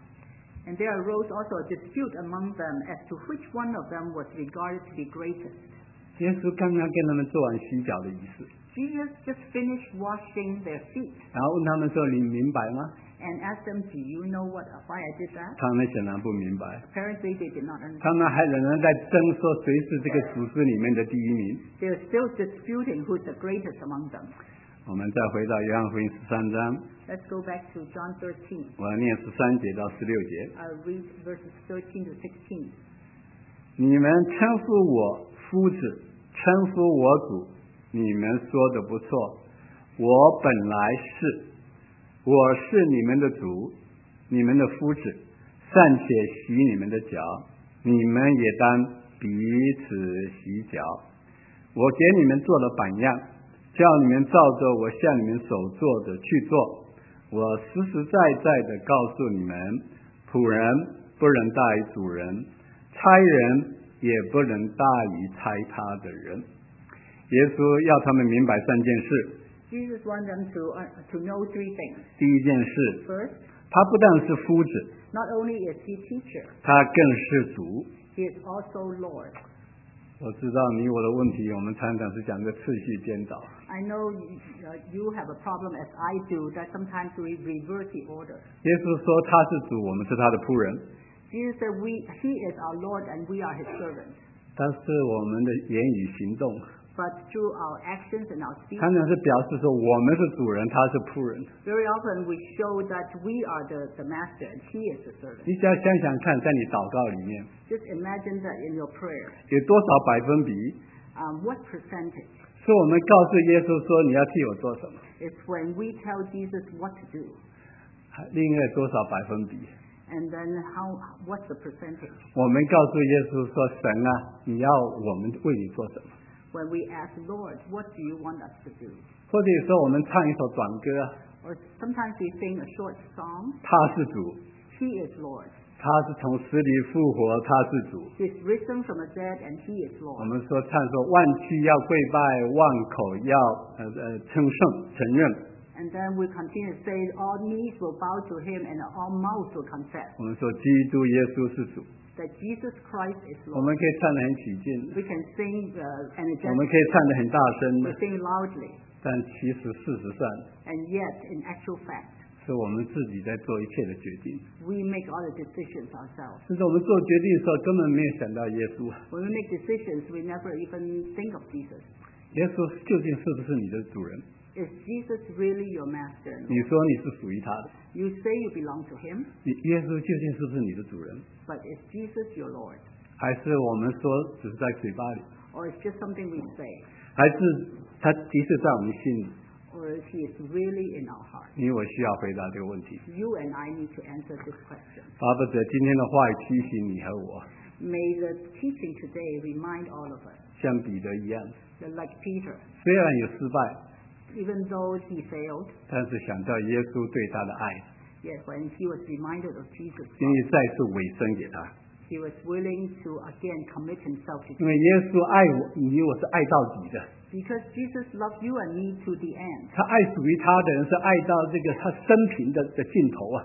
And there arose also a dispute among them as to which one of them was regarded to be greatest. 耶稣刚刚跟他们做完洗脚的仪式， Jesus just finished washing their feet 然后问他们说：“你明白吗 and asked them, "Do you know why I did that?"？” 他们显然不明白， Apparently they did not understand. 他们还仍然在争说谁是这个组织里面的第一名。 They are still disputing who's the greatest among them. 我们再回到约翰福音13章， Let's go back to John 13. 我要念13节到16节。 I'll read verses 13 to 16. 你们称呼我夫子，称呼我主，你们说的不错。我本来是，我是你们的主，你们的夫子，尚且洗你们的脚，你们也当彼此洗脚。我给你们做了榜样，叫你们照着我向你们所做的去做。我实实在在的告诉你们，仆人不能大于主人，差人也不能大于差他的人。耶稣要他们明白3件事。 Jesus wants them to know three things. 第一件事， First, 他不但是夫子， not only is he teacher, 他更是主。 he is also Lord. 我知道你我的问题，我们常常是讲个次序颠倒。 I know you have a problem as I do that sometimes we reverse the order. 耶稣说他是主，我们是他的仆人， Jesus said he is our Lord and we are his servants. 但是我们的言语行动 But through our actions and our speech, 常常是表示说我们是主人，他是仆人。 very often we show that we are the master and he is the servant. 你只要想想看，在你祷告里面 Just imagine that in your prayer. 有多少百分比 What percentage 是我们告诉耶稣说你要替我做什么， is when we tell Jesus what to do, 另外多少百分比 and then what's the percentage 我们告诉耶稣说神啊，你要我们为你做什么？ when we ask Lord, what do you want us to do? 或者有时候我们唱一首短歌啊， Or sometimes we sing a short song. 他是主， He is Lord. 他是从死里复活，他是主。 He is risen from the dead and he is 我 Lord. 们说唱说万膝要跪拜，万口要称圣承认。 And then we continue to say all knees will bow to him and all mouths will confess 我们说基督耶稣是主， that Jesus Christ is 我 Lord. 们可以唱得很起劲， We can sing 我们可以 energetically, 唱得很大声 we sing loudly, 但其实事实上 and yet in actual fact, 是我们自己在做一切的决定。 we make all the decisions ourselves. 甚至我们做决定的时候根本没有想到耶稣。 When we make decisions, we never even think of Jesus. 耶稣究竟是不是你的主人？ Is Jesus really your master? 你说你是属于他的， You say you belong to him, 耶稣究竟是不是你的主人？ but is Jesus your Lord? 还是我们说只是在嘴巴里？ Or it's just something we say? 还是他的确在我们心里？ Or is he is really in our heart? 因为我需要回答这个问题。 You and I need to answer this question. 巴不得今天的话语提醒你和我， May the teaching today remind all of us 像彼得一样， that like Peter, 虽然有失败， even though he failed, 但是想到耶稣对他的爱， yet when he was reminded of Jesus, 愿意再次委身给他。 he was willing to again commit himself to 因为 Jesus. 耶稣爱我，你我是爱到底的。 Because Jesus loved you and me to the end. 他爱属于他的人，是爱到这个他生平的尽头啊。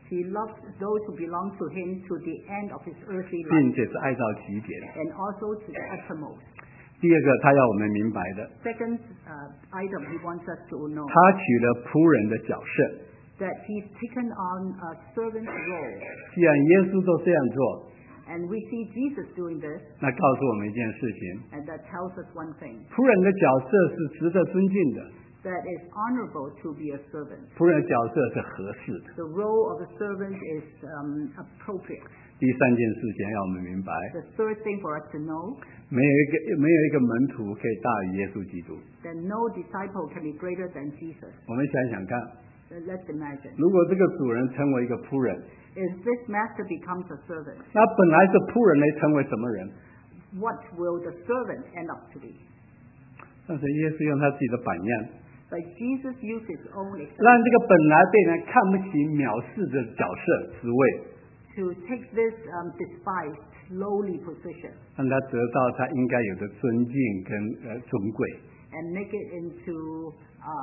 He loves those who belong to him to the end of his earthly 并 life, 且是爱到极点。 and also to the uttermost. 第二个，他要我们明白的， Second item he wants us to know, 他取了仆人的角色。 that he's taken on a servant's role. 既然耶稣都这样做， And we see Jesus doing this, 那告诉我们一件事情： and that tells us one thing, 仆人的角色是值得尊敬的， that it's honorable to be a servant. 仆人的角色是合适的。 The role of a servant is appropriate. 第三件事情要我们明白， The third thing for us to know, 没有一个门徒可以大于耶稣基督。 that no disciple can be greater than Jesus. 我们想想看， Let's imagine. 如果这个主人成为一个仆人， If this master becomes a servant, 那本来是仆人来成为什么人？ what will the servant end up to be? 但是耶稣用他自己的榜样， But Jesus used his own 让 example 这个本来被人看不起、藐视的角色职位， to take this despised, lowly position 让他得到他应该有的尊敬跟尊贵。 and make it into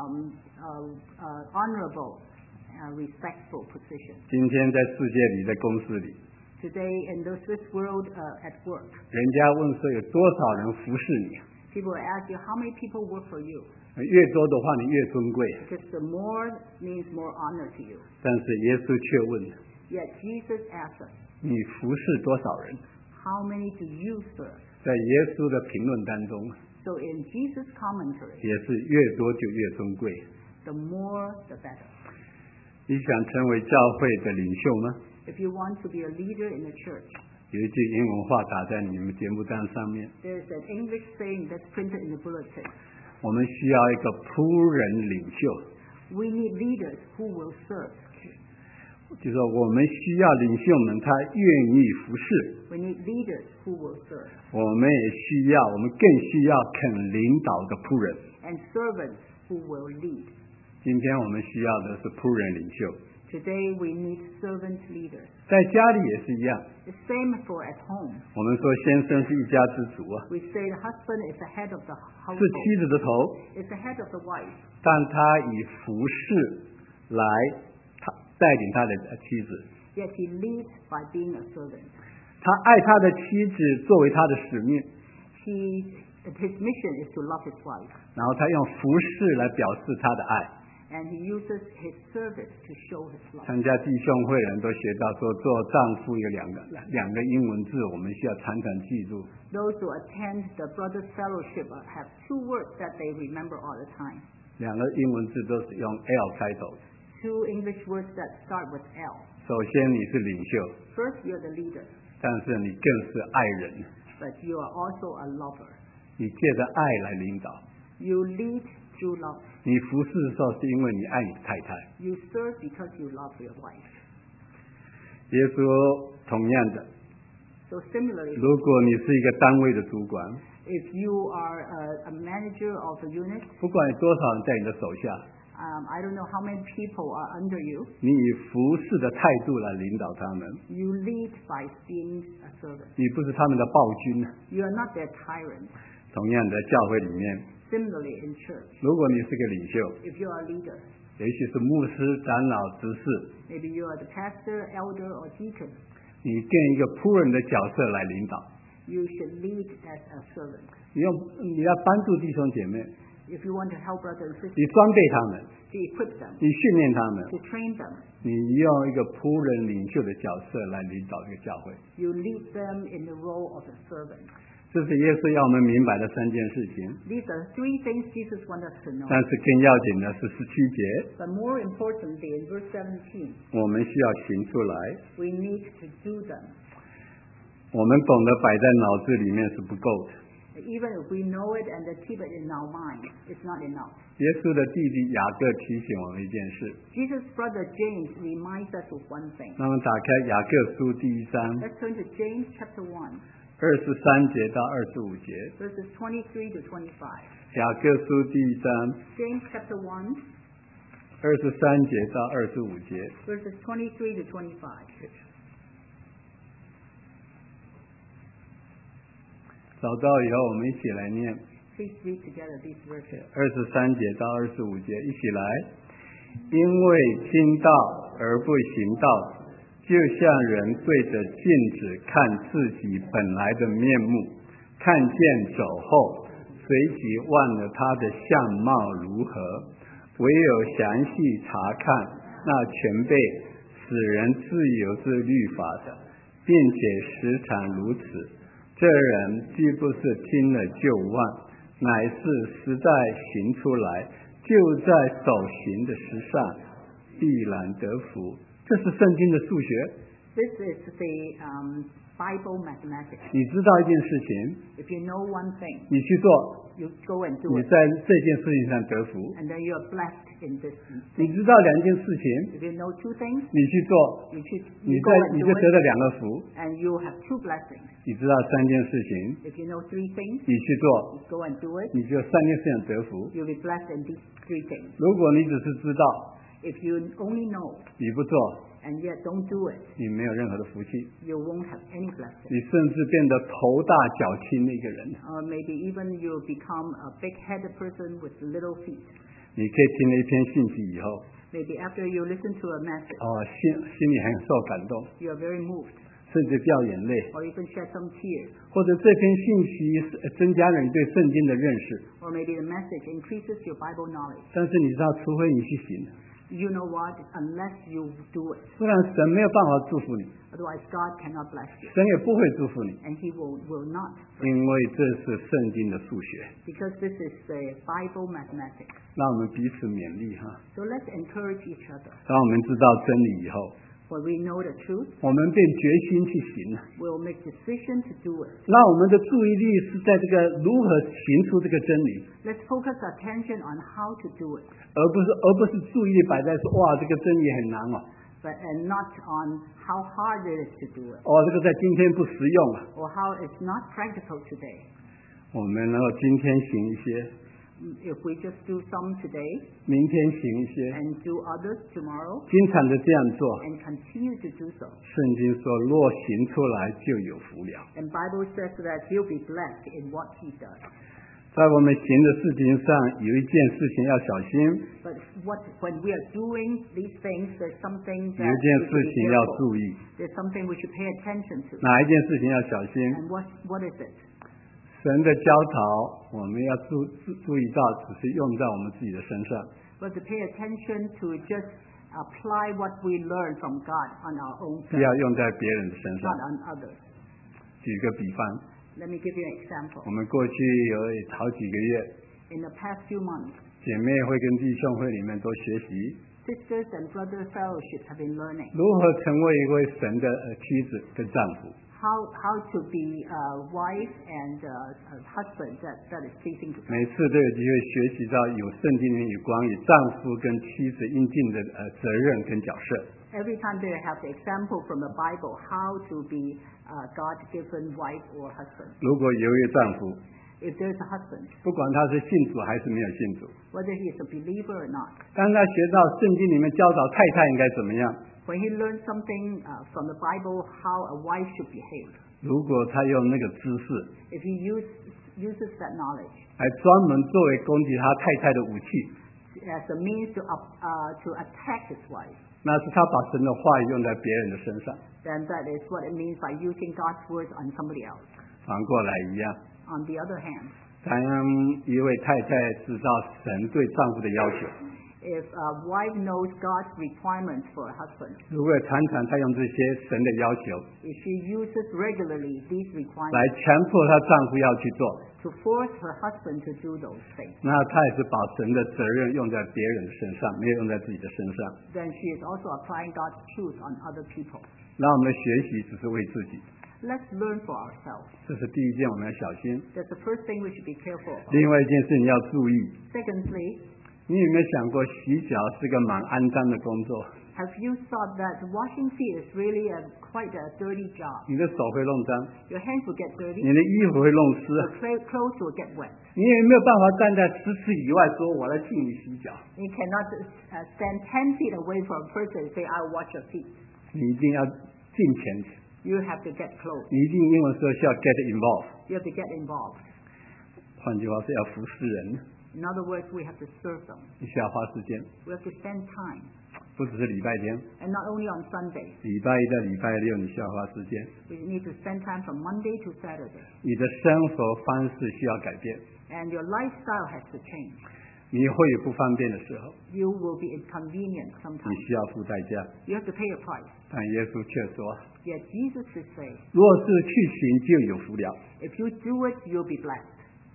honorable, respectful position. 今天在世界里，在公司里， Today in this world at work, 人家问说有多少人服侍你， people will ask you how many people work for you, 越多的话你越尊贵。 because the more means more honor to you. 但是耶稣却问： Yet Jesus asked us, 你服侍多少人？ how many do you serve? 在耶稣的评论当中， So in Jesus' commentary, 也是越多就越尊贵。 the more the better. 你想成为教会的领袖吗？ If you want to be a leader in the church, 有一句英文话打在你们节目单上面， there's an English saying that's printed in the bulletin. 我们需要一个仆人领袖， We need leaders who will serve. 就是说我们需要领袖们他愿意服侍， We need leaders who will serve, 我们更需要肯领导的仆人。 and servants who will lead. 今天我们需要的是仆人领袖， Today we need servant leaders. 在家里也是一样。 The same for at home. 我们说先生是一家之主啊， We say the husband is the head of the 是 household, 妻子的头， is the head of the wife, 但他以服侍来带领他的妻子， yet he leads by being a servant. 他爱他的妻子作为他的使命， His mission is to love his wife, 然后他用服侍来表示他的爱。 and he uses his service to show his love. 参加弟兄会的人都学到说，做丈夫有两个英文字，我们需要常常记住。 Those who attend the brothers fellowship have two words that they remember all the time. 两个英文字都是用 L 开头。 Two English words that start with L. 首先你是领袖， First, you're the leader, 但是你更是爱人， but you are also a lover. 你借着爱来领导。 You lead through love. 你服侍的时候是因为你爱你太太。 You serve because you love your wife. 耶稣同样的， So similarly, 如果你是一个单位的主管， if you are a manager of a unit, 不管有多少人在你的手下， I don't know how many people are under you, 你以服侍的态度来领导他们， you lead by being a servant. 你不是他们的暴君。 You are not their tyrant. 同样的，教会里面， Similarly, in church, 如果你是个领袖， if you are a leader, 也许是牧师、长老、执事， maybe you are the pastor, elder, or deacon, 你更一个仆人的角色来领导。 you should lead as a servant. 你要帮助弟兄姐妹， If you want to help brothers and 你 sisters, 装备他们， to equip them, 你训练他们， to train them, 你用一个仆人领袖的角色来领导这个教会。 you lead them in the role of a servant. 这是耶稣要我们明白的三件事情。 These are three things Jesus wants us to know. 但是更要紧的是17节， But more importantly, in verse 17, 我们需要行出来。 we need to do them. 我们懂得摆在脑子里面是不够的。 Even if we know it and keep it in our mind, it's not enough. 耶稣的弟弟雅各提醒我们一件事。 Jesus' brother James reminds us of one thing. 那么打开雅各书第1章 Let's turn to James chapter 1, 23节到25节。 verses 23 to 25. 雅各书第1章 James chapter 1, 23节到25节。 verses 23 to 25. 找到以后，我们一起来念 Please read together these verses. 23节到25节，一起来。因为听道而不行道， 就像人对着镜子看自己本来的面目，看见走后，随即忘了他的相貌如何，唯有详细查看那全被使人自由之律法的，并且时常如此。这人既不是听了就忘，乃是实在行出来，就在所行的事上必然得福。这是圣经的数学。 This is the Bible mathematics. 你知道一件事情， If you know one thing, 你去做， you go and do 你 it, 在这件事情上得福。 and then you are blessed in this 你 thing. 知道两件事情， If you know two things, 你去做， you go and 你 do 就得 it, 了两个福。 and you have two blessings. 你知道三件事情， If you know three things, 你去做， go and do it, 你就三件事情得福。 you'll be blessed in these three things. 如果你只是知道， If you only know 你不做， and yet don't do it, 你没有任何的福气， you won't have any blessing. 你甚至变得头大脚轻的一个人。 Or maybe even you become a big-headed person with little feet. 你可以听了一篇信息以后， Maybe after you listen to a message, 心里很受感动， you are very moved, 甚至掉眼泪， or even shed some tears. 或者这篇信息增加了你对圣经的认识。 Or maybe the message increases your Bible knowledge. 但是你知道，除非你去行， You know what? Unless you do it, 不然神没有办法祝福你， otherwise God cannot bless you, 神也不会祝福你， and He will not, 因为这是圣经的数学。 because this is the Bible mathematics. 让我们彼此勉励哈。 So let's encourage each other. 当我们知道真理以后， When we know the truth, 我们便决心去行了。 we'll make decision to do it. 那我们的注意力是在这个如何行出这个真理， Let's focus attention on how to do it, 而不是注意力摆在说哇这个真理很难哦， and not on how hard it is to do it, 这个在今天不实用啊。 or how it's not practical today. 我们能够今天行一些， If we just do some today 明天行一些， and do others tomorrow 经常的这样做。 and continue to do so, 圣经说，若行出来就有福了。 and Bible says that he'll be blessed in what he does. 在我们行的事情上，有一件事情要小心， But when we are doing these things, there's something 有 that 一件 we 事 should 情 be 要 careful. 注意。 There's something we should pay attention to. 哪一件事情要小心？ And what is it? 神的教导，我们要注意到，只是用在我们自己的身上。 We have to pay attention to just apply what we learn from God on our own 不 self, 要用在别人的身上 not。on others. 举个比方， Let me give you an example. 我们过去有好几个月， In the past few months, 姐妹会跟弟兄会里面都学习 sisters and brother fellowships have been learning 如何成为一位神的妻子跟丈夫。 how to be a wife and a husband that is pleasing to God. 每次都有机会学习到有圣经里面有关于丈夫跟妻子应尽的责任跟角色。 Every time they have the example from the Bible how to be a God-given wife or husband. 如果有一位丈夫， If there's a husband, 不管他是信主还是没有信主， whether he is a believer or not, 当他学到圣经里面教导太太应该怎么样， when he learns something from the Bible how a wife should behave, 如果他用那个知识 if he uses that knowledge 来专门作为攻击他太太的武器， as a means to attack his wife, 那是他把神的话语用在别人的身上。 then that is what it means by using God's words on somebody else. 反过来一样， On the other hand, 当一位太太知道神对丈夫的要求， if a wife knows God's requirements for a husband, 如果常常她用这些神的要求 if she uses regularly these 来 requirements 强迫她丈夫要去做， to force her husband to do those things, 那她也是把神的责任用在别人的身上，没有用在自己的身上。 then she is also applying God's truth on other people. 那我们的学习只是为自己， Let's learn for ourselves. 这是第一件我们要小心。 That's the first thing we should be careful of. 另外一件事情要注意， Secondly, 你有没有想过洗脚是个蛮肮脏的工作？ have you thought that washing feet is really quite a dirty job? 你的手会弄脏， Your hands will get dirty, 你的衣服会弄湿， your clothes will get wet. 你有没有办法站在10尺以外说我来替你洗脚？ You cannot stand 10 feet away from a person and say, I'll wash your feet. 你一定要进前， You have to get close. 你一定英文说是要 get involved， You have to get involved. 换句话是要服侍人， In other words, we have to serve them. 你需要花时间。 We have to spend time. 不只是礼拜天， and not only on Sunday. 礼拜一到礼拜六你需要花时间， You need to spend time from Monday to Saturday. 你的生活方式需要改变， And your lifestyle has to change. 你会有不方便的时候， You will be inconvenienced 你 sometimes. 需要付代价。 You have to pay a price. 但耶稣却说， Yet Jesus should say, 若是去行就有福了。 if you do it, you'll be blessed.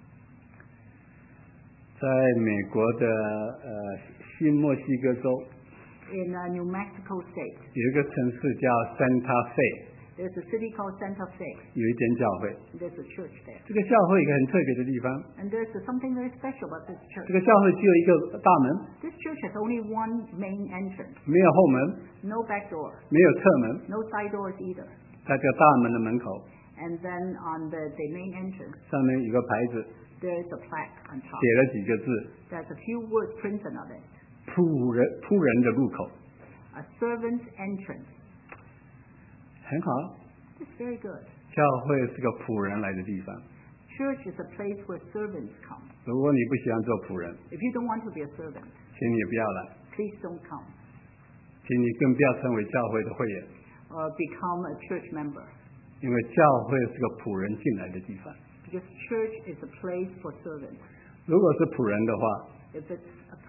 在美国的新墨西哥州 In New Mexico State, 有一个城市叫 Santa Fe， there's a city called Santa Fe. 有一间教会。 There's a church there. 这个教会有一个很特别的地方， And there's something very special about this 这 church. 个教会只有一个大门， This church has only one main entrance. 没有后门， No back door. 没有侧门， No side doors either. 在这个大门的门口 And then on the main entrance, 上面有个牌子， there's a plaque on top. 写了几个字： There's a few words printed on it. 仆人的入口。 A servant's entrance. 很好， It's very good. 教会是个仆人来的地方。 Church is a place where servants come. 如果你不喜欢做仆人， If you don't want to be a servant, 请你也不要来， please don't come 请你更不要成为教会的会员， or become a church member. 因为教会是个仆人进来的地方。 Because church is a place for servants. 如果是仆人的话， If it's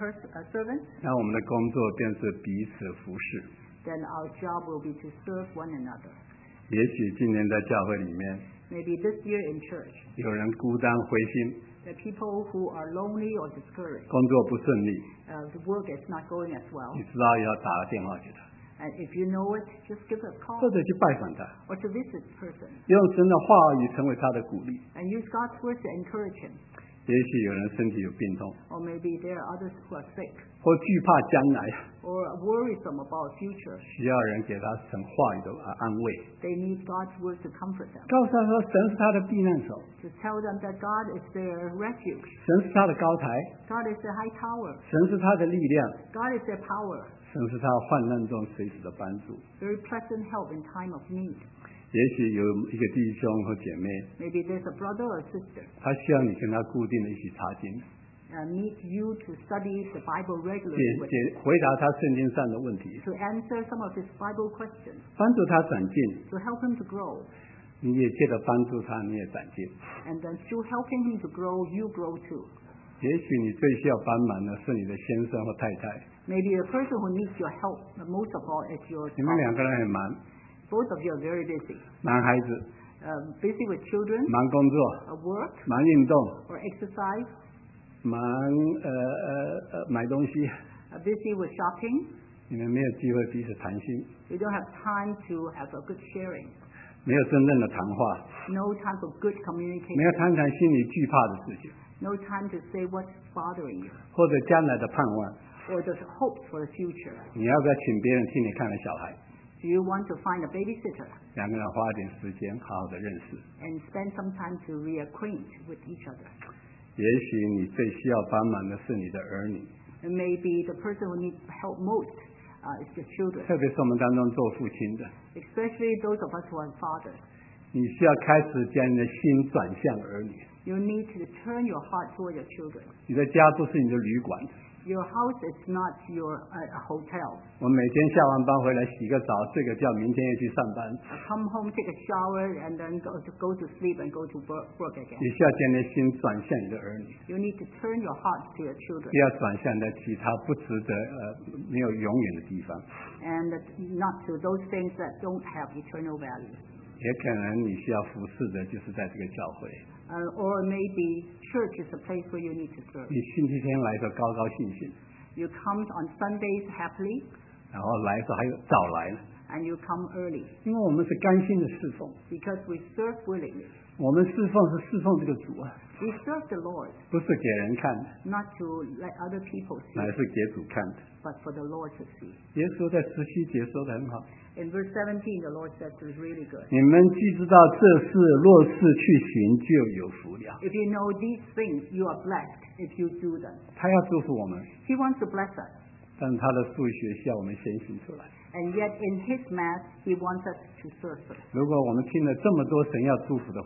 a servant, 那我们的工作便是彼此服侍。 then our job will be to serve one another. 也许今年在教会里面， Maybe this year in church, 有人孤单灰心， the people who are lonely or discouraged, 工作不顺利， the work is not going as well. 你知道要打个电话给他， And if you know it, just give a call 或者去拜访他， or to visit the person 用神的话语成为他的鼓励。 and use God's word to encourage him. 也许有人身体有病痛， Or maybe there are others who are sick 或惧怕将来， or worrisome about future. 需要人给他神话语的安慰， They need God's word to comfort them, 告诉他说神是他的避难所， to tell them that God is their refuge. 神是他的高台， God is their high tower. 神是他的力量， God is their power, 神是他患难中随时的帮助。 very present help in time of need. 也许有一个弟兄和姐妹， Maybe there's a brother or sister 他需要你跟他固定的一起查经， need you to study the Bible regularly with 回答他圣经上的问题， to answer some of his Bible questions, 帮助他长进。 to help him to grow. 你也借着帮助他，你也长进。 And then through helping him to grow, you grow too. 也许你最需要帮忙的是你的先生或太太， Maybe the person who needs your help most of all is your 你们 spouse. 两个人很忙， Both of you are very busy. 忙孩子， Busy with children, 忙工作， work, 忙运动， or exercise, 忙买东西， busy with shopping. 你们没有机会彼此谈心， You don't have time to have a good sharing. 没有真正的谈话， No time for good 没 communication. 有谈谈心里惧怕的事情， No time to say what's bothering you 或者将来的盼望。 or the hopes for the future. 你要不要请别人替你看了小孩？ Do you want to find a babysitter 两个人花点时间好好的认识。 and spend some time to reacquaint with each other? 也许你最需要帮忙的是你的儿女， And maybe the person who needs help most is the children, 特别是我们当中做父亲的， especially those of us who are fathers. 你需要开始将你的心转向儿女。 You need to turn your heart toward your children. 你的家不是你的旅馆， Your house is not your hotel. 我每天下完班回来洗个澡睡个觉，明天又去上班。 Come home, take a shower, and then go to sleep and go to work again. 你需要将你的心转向你的儿女， You need to turn your heart to your children 不要转向在其他不值得没有永远的地方。 and not to those things that don't have eternal value. 也可能你需要服侍的就是在这个教会， Or maybe church is a place where you need to serve. 你星期天来的高高兴兴， You come on Sundays happily 然后来的时候还有早来了， and you come early 因为我们是甘心的侍奉， because we serve willingly. 我们侍奉是侍奉这个主啊， We serve the Lord 不是给人看的， not to let other people 乃 see, 是给主看的。 but for the Lord to see. 耶稣在17节说的很好， In verse 17, the Lord says it's really good. 你们既知道这事，若是去行，就有福了。 If you know these things, you are blessed if you do them. 他要祝福我们， He wants to bless us. 但他的数学需要我们先行出来。 And yet in His math, He wants us to serve first. 如果我们听了这么多神要祝福的话，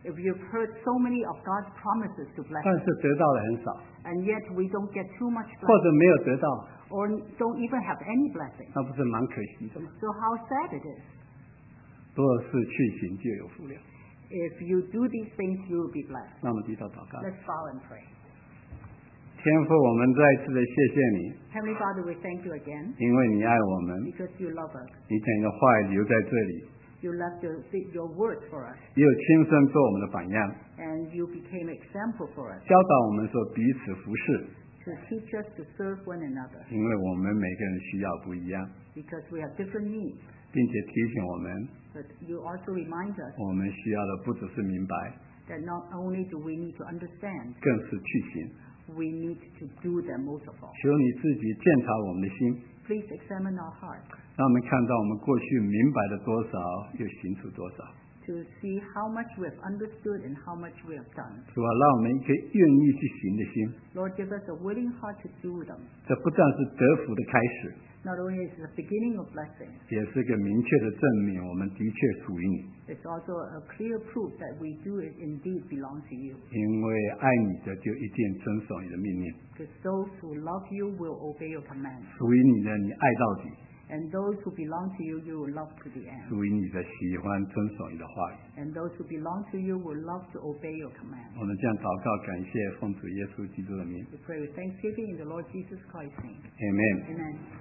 If you've heard so many of God's promises to bless 但 us, 是得到的很少， and yet we don't get too much 或 blessing, 者没有得到， or don't even have any blessing. 那不是蛮可惜的吗？ So how sad it is. 若是去行，就有福了。 If you do these things, you will be blessed. 那么低头祷告， Let's bow and pray. 天父，我们再次的谢谢你， Heavenly Father, we thank you again 因为你爱我们， because you love us. 你将你的话语留在这里， You left your words for us, 也有亲身做我们的榜样， and you became example for us 教导我们说彼此服侍， to teach us to serve one another 因为我们每个人需要不一样， because we have different needs. 并且提醒我们， But you also remind us 我们需要的不只是明白， that not only do we need to understand, 更是去行。 we need to do them most of all. 求你自己检查我们的心， Please examine our hearts 让我们看到我们过去明白的多少，又行出多少。 to see how much we have understood and how much we have done. 主啊，让我们一颗愿意去行的心， Lord, give us a willing heart to do them. 这不但是得福的开始， Not only is it the beginning of blessing, 也是个明确的证明，我们的确属于你。 it's also a clear proof that we do it indeed belong to you. 因为爱你的就一定遵守你的命令， Because those who love you will obey your commands. 属于你的你爱到底， And those who belong to you, you will love to the end. 属于你的喜欢遵守你的话语。 And those who belong to you will love to obey your commands. 我们这样祷告，感谢奉主耶稣基督的名 We pray with thanksgiving in the Lord Jesus Christ's name. ，Amen。 Amen.